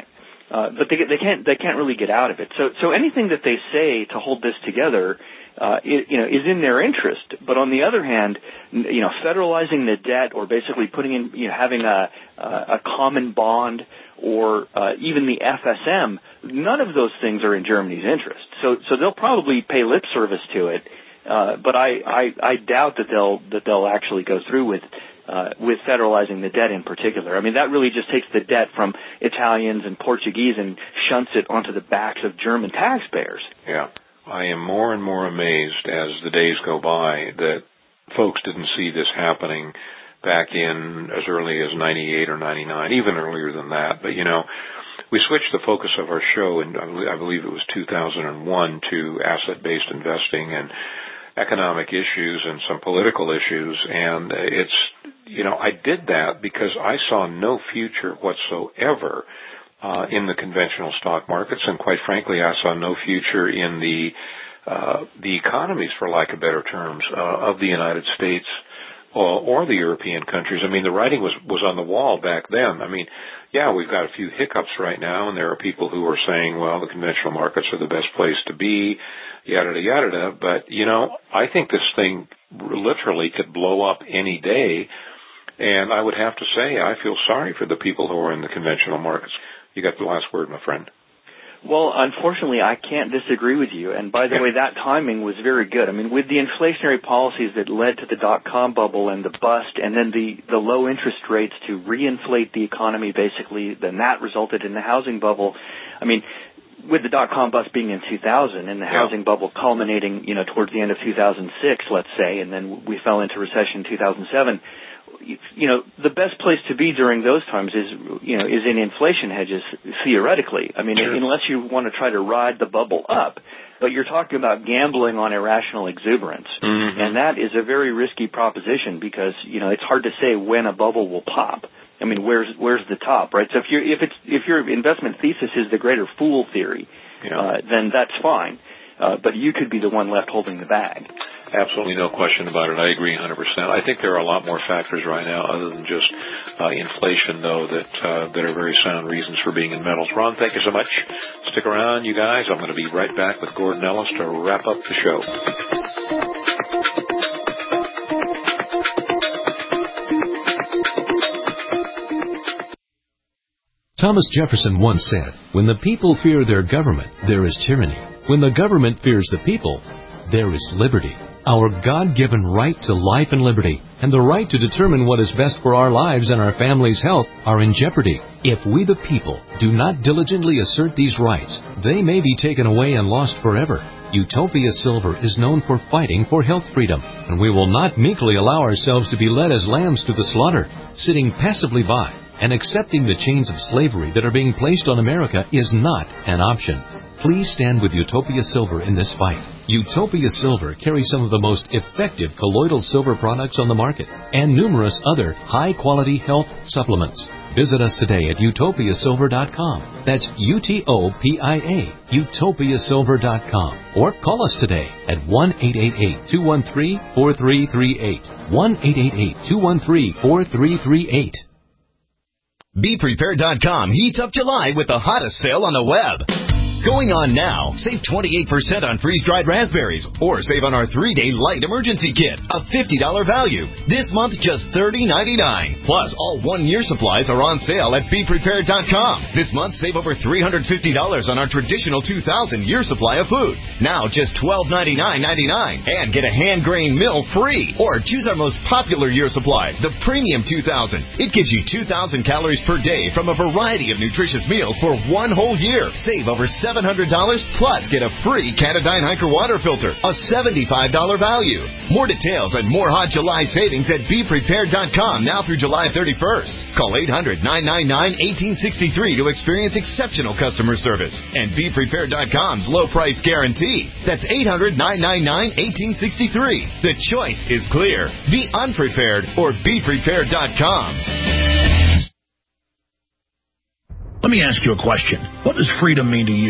uh, but they they can't they can't really get out of it. So so anything that they say to hold this together, uh, it, you know, is in their interest. But on the other hand, you know, federalizing the debt or basically putting in, you know, having a a common bond or uh, even the F S M, none of those things are in Germany's interest. So so they'll probably pay lip service to it, uh, but I, I I doubt that they'll that they'll actually go through with. Uh, with federalizing the debt in particular. I mean, that really just takes the debt from Italians and Portuguese and shunts it onto the backs of German taxpayers. Yeah. I am more and more amazed as the days go by that folks didn't see this happening back in as early as ninety-eight or ninety-nine, even earlier than that. But, you know, we switched the focus of our show, and I believe it was two thousand one, to asset-based investing and economic issues and some political issues, and it's, you know, I did that because I saw no future whatsoever uh, in the conventional stock markets, and quite frankly, I saw no future in the uh, the economies, for lack of better terms, uh, of the United States or, or the European countries. I mean, the writing was, was on the wall back then. I mean, yeah, we've got a few hiccups right now, and there are people who are saying, well, the conventional markets are the best place to be, yada, yada, yada. But, you know, I think this thing literally could blow up any day, and I would have to say I feel sorry for the people who are in the conventional markets. You got the last word, my friend. Well, unfortunately, I can't disagree with you. And by the way, that timing was very good. I mean, with the inflationary policies that led to the dot-com bubble and the bust, and then the, the low interest rates to reinflate the economy, basically, then that resulted in the housing bubble. I mean, with the dot-com bust being in two thousand and the yeah. housing bubble culminating, you know, towards the end of two thousand six, let's say, and then we fell into recession in two thousand seven, you know, the best place to be during those times is, you know, is in inflation hedges, theoretically. I mean, sure. unless you want to try to ride the bubble up, but you're talking about gambling on irrational exuberance. Mm-hmm. And that is a very risky proposition because, you know, it's hard to say when a bubble will pop. I mean, where's where's the top, right? So if you if it's if your investment thesis is the greater fool theory, yeah. uh, then that's fine. Uh, but you could be the one left holding the bag. Absolutely, no question about it. I agree one hundred percent. I think there are a lot more factors right now other than just uh, inflation, though, that uh, that are very sound reasons for being in metals. Ron, thank you so much. Stick around, you guys. I'm going to be right back with Gordon Ellis to wrap up the show. Thomas Jefferson once said, "When the people fear their government, there is tyranny. When the government fears the people, there is liberty." Our God-given right to life and liberty and the right to determine what is best for our lives and our family's health are in jeopardy. If we the people do not diligently assert these rights, they may be taken away and lost forever. Utopia Silver is known for fighting for health freedom, and we will not meekly allow ourselves to be led as lambs to the slaughter. Sitting passively by and accepting the chains of slavery that are being placed on America is not an option. Please stand with Utopia Silver in this fight. Utopia Silver carries some of the most effective colloidal silver products on the market and numerous other high-quality health supplements. Visit us today at utopia silver dot com. That's U T O P I A, utopia silver dot com. Or call us today at one eight eight eight, two one three, four three three eight. one eight eight eight, two one three, four three three eight. Be Prepared dot com heats up July with the hottest sale on the web. Going on now. Save twenty-eight percent on freeze-dried raspberries, or save on our three-day light emergency kit, a fifty dollars value. This month, just thirty ninety-nine. Plus, all one-year supplies are on sale at Be Prepared dot com. This month, save over three hundred fifty dollars on our traditional two thousand year supply of food. Now, just twelve ninety-nine ninety-nine. And get a hand-grained mill free. Or choose our most popular year supply, the Premium two thousand. It gives you two thousand calories per day from a variety of nutritious meals for one whole year. Save over seven hundred dollars, plus get a free Catadyne Hiker water filter, a seventy-five dollars value. More details and more hot July savings at Be Prepared dot com now through July thirty-first. Call eight hundred, nine nine nine, one eight six three to experience exceptional customer service. And Be Prepared dot com's low price guarantee. That's eight hundred, nine nine nine, one eight six three. The choice is clear. Be unprepared or Be Prepared dot com. Let me ask you a question. What does freedom mean to you?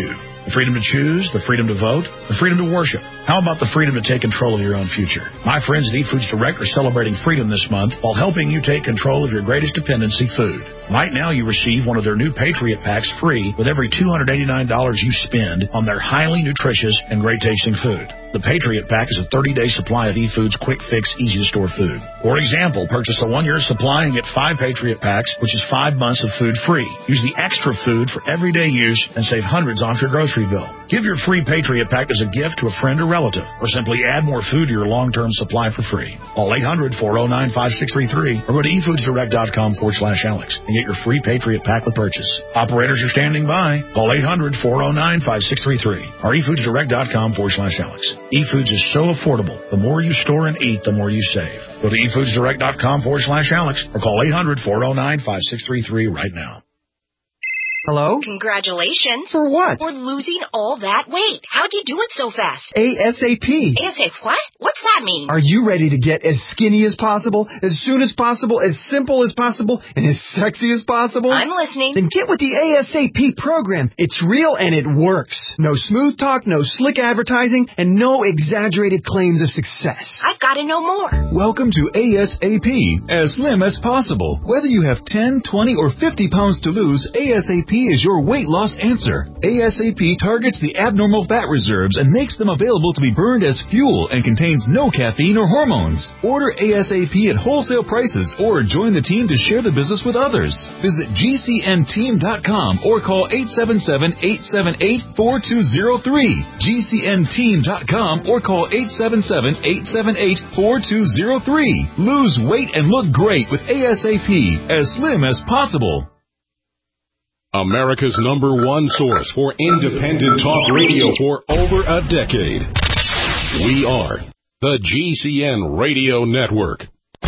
The freedom to choose, the freedom to vote, the freedom to worship. How about the freedom to take control of your own future? My friends at eFoods Direct are celebrating freedom this month while helping you take control of your greatest dependency, food. Right now, you receive one of their new Patriot Packs free with every two hundred eighty-nine dollars you spend on their highly nutritious and great-tasting food. The Patriot Pack is a thirty-day supply of eFoods quick-fix, easy-to-store food. For example, purchase a one-year supply and get five Patriot Packs, which is five months of food free. Use the extra food for everyday use and save hundreds off your grocery bill. Give your free Patriot Pack as a gift to a friend or relative, or simply add more food to your long-term supply for free. Call eight hundred, four oh nine, five six three three or go to efoodsdirect.com forward slash Alex and get your free Patriot Pack with purchase. Operators are standing by. Call eight hundred, four oh nine, five six three three or efoodsdirect.com forward slash Alex. eFoods is so affordable. The more you store and eat, the more you save. Go to efoodsdirect.com forward slash Alex or call eight hundred, four oh nine, five six three three right now. Hello? Congratulations. For what? For losing all that weight. How'd you do it so fast? ASAP. ASAP what? What's that mean? Are you ready to get as skinny as possible, as soon as possible, as simple as possible, and as sexy as possible? I'm listening. Then get with the ASAP program. It's real and it works. No smooth talk, no slick advertising, and no exaggerated claims of success. I've got to know more. Welcome to ASAP, as slim as possible. Whether you have ten, twenty, or fifty pounds to lose, ASAP is your weight loss answer. ASAP targets the abnormal fat reserves and makes them available to be burned as fuel and contains no caffeine or hormones. Order ASAP at wholesale prices or join the team to share the business with others. Visit G C N team dot com or call eight seven seven, eight seven eight, four two zero three. G C N team dot com or call eight seven seven, eight seven eight, four two zero three. Lose weight and look great with ASAP, as slim as possible. America's number one source for independent talk radio for over a decade. We are the G C N Radio Network.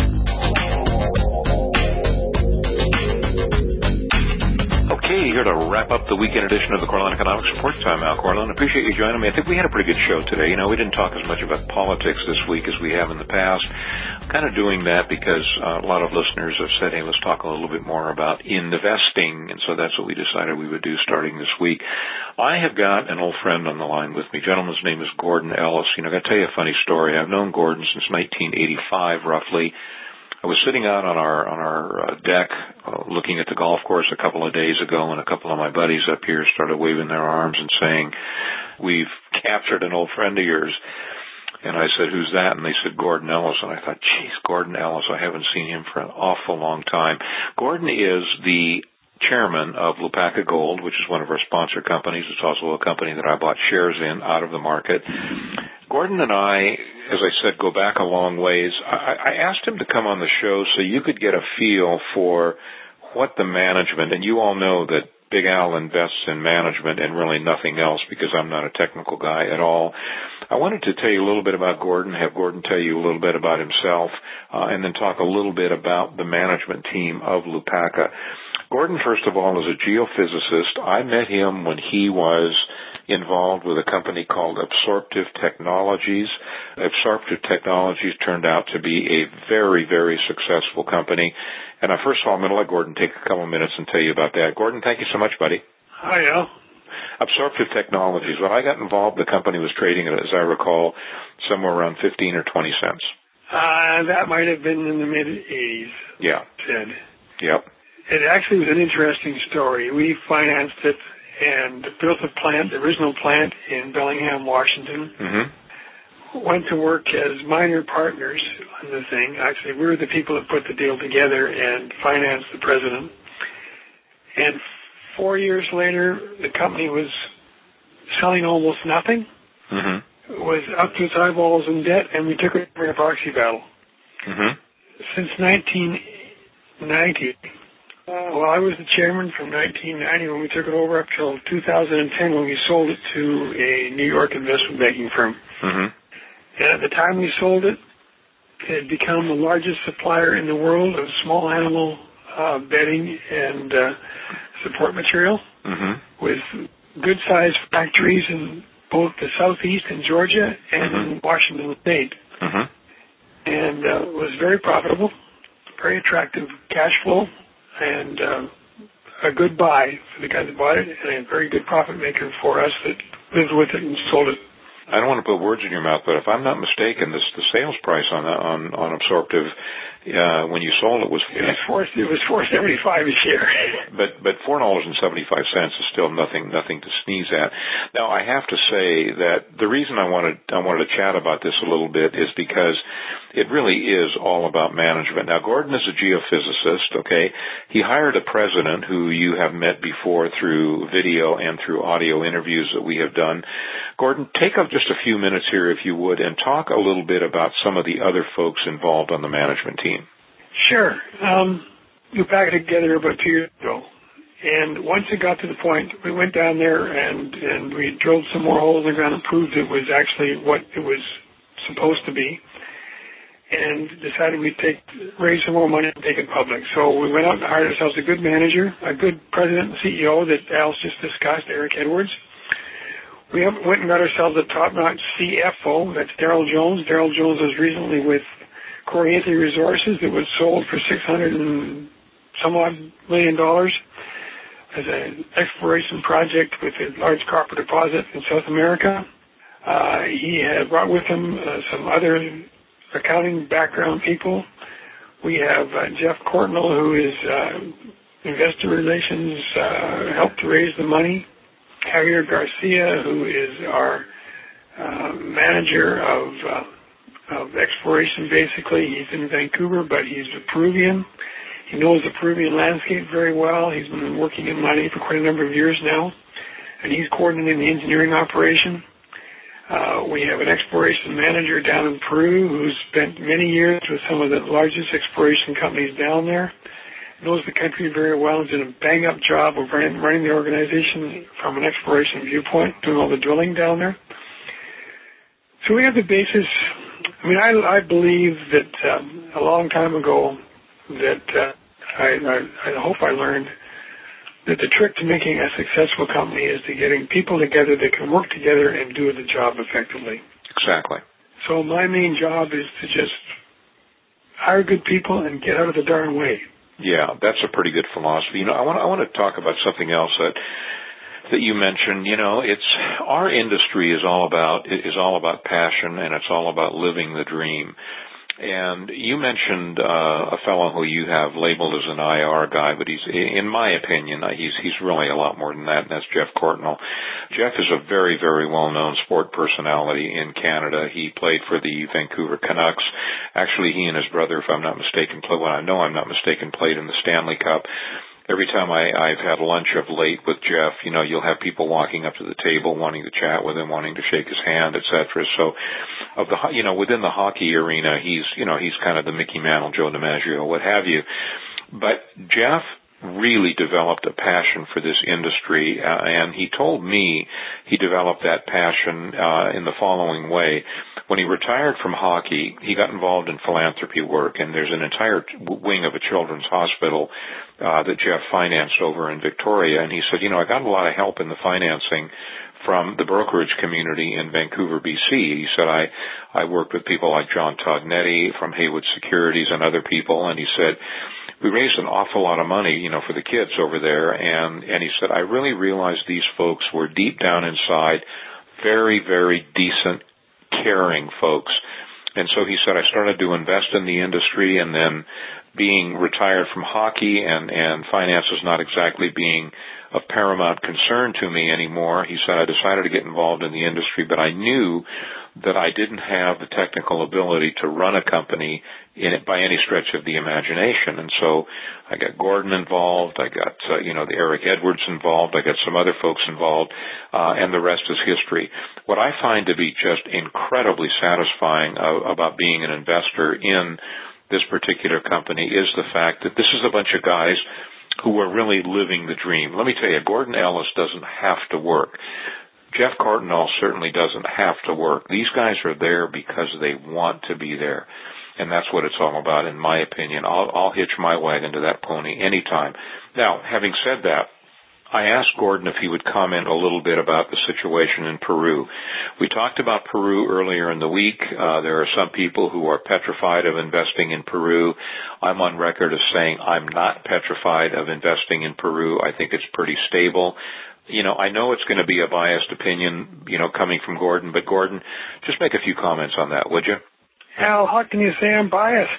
Okay, here to wrap up the weekend edition of the Cortland Economics Report. Time out, Cortland. Appreciate you joining me. I think we had a pretty good show today. You know, we didn't talk as much about politics this week as we have in the past. I'm kind of doing that because uh, a lot of listeners have said, hey, let's talk a little bit more about investing, and so that's what we decided we would do starting this week. I have got an old friend on the line with me. Gentleman's name is Gordon Ellis. You know, I've got to tell you a funny story. I've known Gordon since nineteen eighty-five, roughly. I was sitting out on our on our uh, deck uh, looking at the golf course a couple of days ago, and a couple of my buddies up here started waving their arms and saying, we've captured an old friend of yours. And I said, who's that? And they said, Gordon Ellis. And I thought, geez, Gordon Ellis, I haven't seen him for an awful long time. Gordon is the chairman of Lupaka Gold, which is one of our sponsor companies. It's also a company that I bought shares in out of the market. Gordon and I, as I said, go back a long ways. I, I asked him to come on the show so you could get a feel for what the management, and you all know that Big Al invests in management and really nothing else because I'm not a technical guy at all. I wanted to tell you a little bit about Gordon, have Gordon tell you a little bit about himself, uh, and then talk a little bit about the management team of Lupaka. Gordon, first of all, is a geophysicist. I met him when he was involved with a company called Absorptive Technologies. Absorptive Technologies turned out to be a very, very successful company. And uh, first of all, I'm going to let Gordon take a couple of minutes and tell you about that. Gordon, thank you so much, buddy. Hi, Al. Absorptive Technologies. When I got involved, the company was trading at, as I recall, somewhere around fifteen or twenty cents. Uh, that might have been in the mid-eighties. Yeah. Ted. Yep. It actually was an interesting story. We financed it and built a plant, the original plant in Bellingham, Washington. Mm-hmm. Went to work as minor partners on the thing. Actually, we were the people that put the deal together and financed the president. And four years later, the company was selling almost nothing. Mm-hmm. Was up to its eyeballs in debt, and we took it for a proxy battle. Mm-hmm. Since nineteen ninety, uh, well, I was the chairman from nineteen ninety when we took it over up till two thousand ten when we sold it to a New York investment banking firm. Mm-hmm. And at the time we sold it, it had become the largest supplier in the world of small animal uh, bedding and uh, support material, mm-hmm. with good-sized factories in both the southeast in Georgia and mm-hmm. in Washington State. Mm-hmm. And uh, was very profitable, very attractive cash flow, and uh, a good buy for the guy that bought it, and a very good profit maker for us that lived with it and sold it. I don't want to put words in your mouth, but if I'm not mistaken, this the sales price on on on Absorptive uh, when you sold it was it was four it was four seventy five a share. But but four dollars and seventy five cents is still nothing nothing to sneeze at. Now I have to say that the reason I wanted I wanted to chat about this a little bit is because it really is all about management. Now Gordon is a geophysicist. Okay, he hired a president who you have met before through video and through audio interviews that we have done. Gordon, take up just a few minutes here, if you would, and talk a little bit about some of the other folks involved on the management team. Sure. Um, we back together about two years ago, and once it got to the point, we went down there and, and we drilled some more holes in the ground and proved it was actually what it was supposed to be, and decided we'd take, raise some more money and take it public. So we went out and hired ourselves a good manager, a good president and C E O that Al's just discussed, Eric Edwards. We went and got ourselves a top-notch C F O. That's Daryl Jones. Daryl Jones was recently with Corriente Resources. It was sold for six hundred and some odd million dollars as an exploration project with a large copper deposit in South America. Uh, he had brought with him uh, some other accounting background people. We have uh, Jeff Courtnall, who is uh, investor relations, uh, helped to raise the money. Javier Garcia, who is our uh, manager of uh, of exploration, basically. He's in Vancouver, but he's a Peruvian. He knows the Peruvian landscape very well. He's been working in mining for quite a number of years now, and he's coordinating the engineering operation. Uh, we have an exploration manager down in Peru who's spent many years with some of the largest exploration companies down there. Knows the country very well and did a bang-up job of running, running the organization from an exploration viewpoint, doing all the drilling down there. So we have the basis. I mean, I, I believe that um, a long time ago that uh, I, I, I hope I learned that the trick to making a successful company is to getting people together that can work together and do the job effectively. Exactly. So my main job is to just hire good people and get out of the darn way. Yeah, that's a pretty good philosophy. You know, I want I want to talk about something else that that you mentioned. You know, it's our industry is all about is all about passion, and it's all about living the dream. And you mentioned uh, a fellow who you have labeled as an I R guy, but he's, in my opinion, he's he's really a lot more than that, and that's Jeff Courtnall. Jeff is a very, very well-known sport personality in Canada. He played for the Vancouver Canucks. Actually, he and his brother, if I'm not mistaken, play, well, I know I'm not mistaken, played in the Stanley Cup. Every time I, I've had lunch of late with Jeff, you know, you'll have people walking up to the table wanting to chat with him, wanting to shake his hand, et cetera. So, of the, you know, within the hockey arena, he's, you know, he's kind of the Mickey Mantle, Joe DiMaggio, what have you. But Jeff really developed a passion for this industry, uh, and he told me he developed that passion uh, in the following way. When he retired from hockey, he got involved in philanthropy work, and there's an entire wing of a children's hospital uh, that Jeff financed over in Victoria, and he said, you know, I got a lot of help in the financing from the brokerage community in Vancouver, B C. He said, I, I worked with people like John Tognetti from Haywood Securities and other people, and he said, we raised an awful lot of money, you know, for the kids over there, and, and he said, I really realized these folks were deep down inside very, very decent, caring folks. And so he said, I started to invest in the industry, and then being retired from hockey and, and finances not exactly being of paramount concern to me anymore, he said, I decided to get involved in the industry, but I knew that I didn't have the technical ability to run a company in it by any stretch of the imagination. And so I got Gordon involved, I got, uh, you know, the Eric Edwards involved, I got some other folks involved, uh, and the rest is history. What I find to be just incredibly satisfying uh, about being an investor in this particular company is the fact that this is a bunch of guys who are really living the dream. Let me tell you, Gordon Ellis doesn't have to work. Jeff Courtnall certainly doesn't have to work. These guys are there because they want to be there. And that's what it's all about, in my opinion. I'll, I'll hitch my wagon to that pony anytime. Now, having said that, I asked Gordon if he would comment a little bit about the situation in Peru. We talked about Peru earlier in the week. Uh, there are some people who are petrified of investing in Peru. I'm on record as saying I'm not petrified of investing in Peru. I think it's pretty stable. You know, I know it's going to be a biased opinion, you know, coming from Gordon, but Gordon, just make a few comments on that, would you? Al, how can you say I'm biased?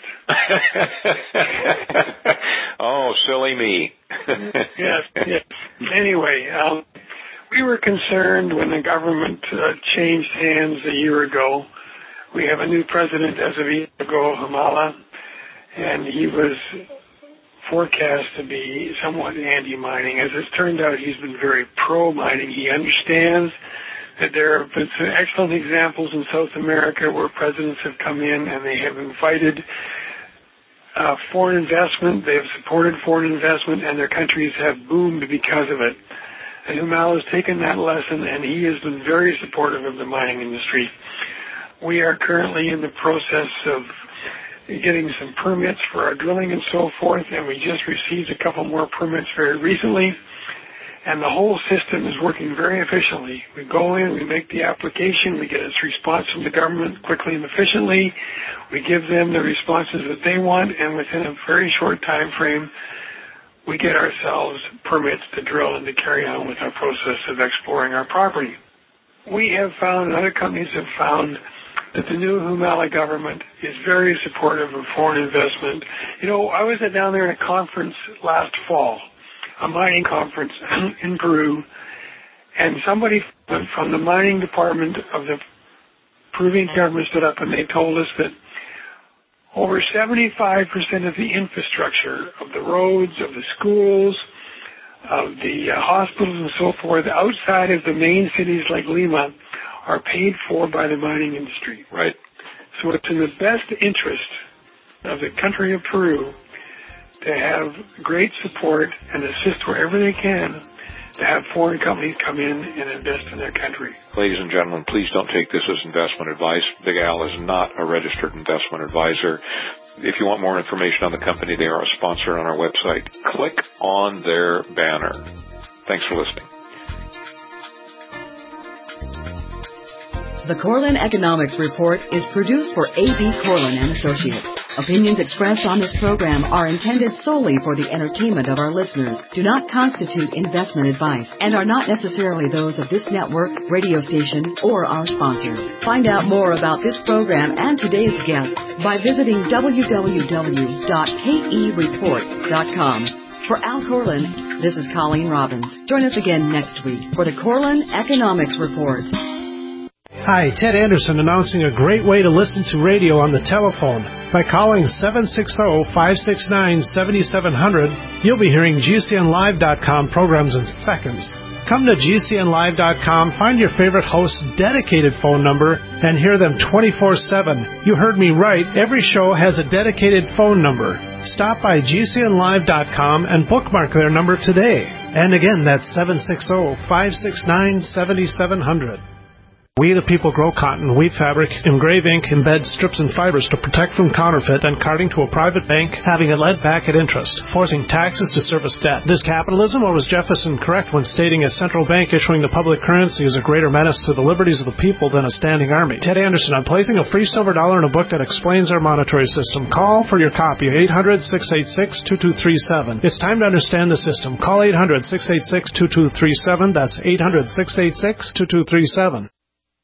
Oh, silly me. yes, yes. Anyway, um, we were concerned when the government uh, changed hands a year ago. We have a new president as of a year ago, Humala, and he was forecast to be somewhat anti-mining. As it's turned out, he's been very pro-mining. He understands that there have been some excellent examples in South America where presidents have come in and they have invited uh, foreign investment, they have supported foreign investment, and their countries have boomed because of it. And Humala has taken that lesson, and he has been very supportive of the mining industry. We are currently in the process of getting some permits for our drilling and so forth, and we just received a couple more permits very recently. And the whole system is working very efficiently. We go in, we make the application, we get its response from the government quickly and efficiently. We give them the responses that they want, and within a very short time frame, we get ourselves permits to drill and to carry on with our process of exploring our property. We have found, and other companies have found, that the new Humala government is very supportive of foreign investment. You know, I was down there at a conference last fall, a mining conference in Peru, and somebody from the mining department of the Peruvian government stood up and they told us that over seventy-five percent of the infrastructure, of the roads, of the schools, of the uh, hospitals and so forth, outside of the main cities like Lima, are paid for by the mining industry. Right. So it's in the best interest of the country of Peru to have great support and assist wherever they can to have foreign companies come in and invest in their country. Ladies and gentlemen, please don't take this as investment advice. Big Al is not a registered investment advisor. If you want more information on the company, they are a sponsor on our website. Click on their banner. Thanks for listening. The Corlin Economics Report is produced for A B. Corlin and Associates. Opinions expressed on this program are intended solely for the entertainment of our listeners, do not constitute investment advice, and are not necessarily those of this network, radio station, or our sponsors. Find out more about this program and today's guests by visiting w w w dot k e report dot com. For Al Corlin, this is Colleen Robbins. Join us again next week for the Corlin Economics Report. Hi, Ted Anderson announcing a great way to listen to radio on the telephone. By calling seven six zero, five six nine, seven seven zero zero, you'll be hearing G C N live dot com programs in seconds. Come to G C N live dot com, find your favorite host's dedicated phone number, and hear them twenty-four seven. You heard me right. Every show has a dedicated phone number. Stop by G C N live dot com and bookmark their number today. And again, that's seven six zero, five six nine, seven seven zero zero. We the people grow cotton, weave fabric, engrave ink, embed strips and fibers to protect from counterfeit and carting to a private bank, having it led back at interest, forcing taxes to service debt. This capitalism, or was Jefferson correct when stating a central bank issuing the public currency is a greater menace to the liberties of the people than a standing army? Ted Anderson, I'm placing a free silver dollar in a book that explains our monetary system. Call for your copy, eight hundred, six eight six, two two three seven. It's time to understand the system. Call eight hundred, six eight six, two two three seven. That's eight hundred, six eight six, two two three seven.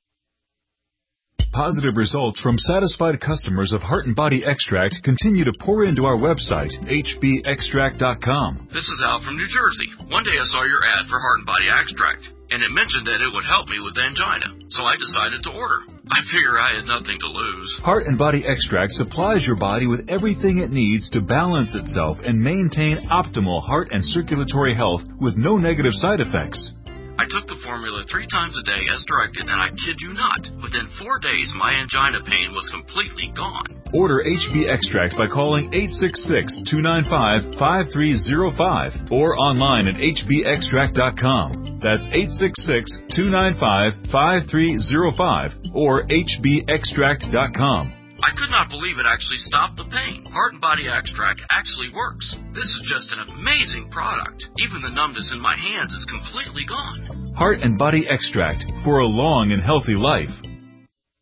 Positive results from satisfied customers of Heart and Body Extract continue to pour into our website, h b extract dot com. This is Al from New Jersey. One day I saw your ad for Heart and Body Extract, and it mentioned that it would help me with angina, so I decided to order. I figure I had nothing to lose. Heart and Body Extract supplies your body with everything it needs to balance itself and maintain optimal heart and circulatory health with no negative side effects. I took the formula three times a day as directed, and I kid you not, within four days my angina pain was completely gone. Order H B Extract by calling eight six six, two nine five, five three zero five or online at h b extract dot com. That's eight six six, two nine five, five three zero five or h b extract dot com. I could not believe it actually stopped the pain. Heart and Body Extract actually works. This is just an amazing product. Even the numbness in my hands is completely gone. Heart and Body Extract for a long and healthy life.